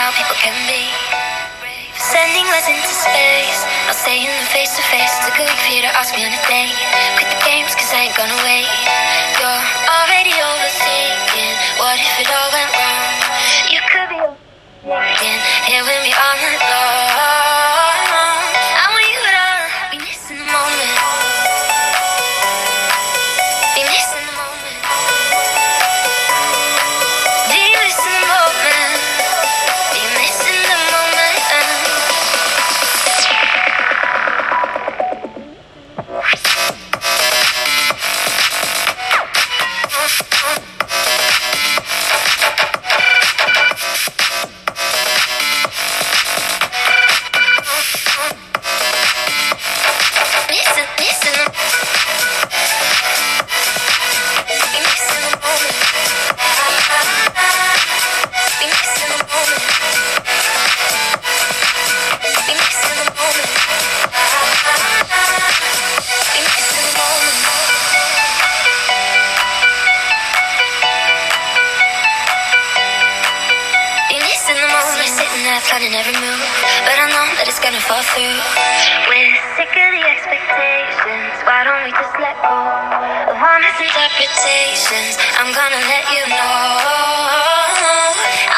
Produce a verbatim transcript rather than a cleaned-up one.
how people can be. Sending letters into space, not saying them face to face. It's a good week for you to ask me on a date. Quit the games cause I ain't gonna wait. You're already overthinking, what if it all went wrong? You could be overthinking, here with me all night long. I want you to be missing the moment. Be missing the moment. Be missing the moment. Be missing the moment. Missing, missing the Be missing the moment. Be missing the moment. Be missing the moment. Be missing the moment. Be missing the moment. We're sitting there planning every move, but I know that it's gonna fall through. We're sick of the expectations. Why don't we just let go of our misinterpretations? I'm gonna let you know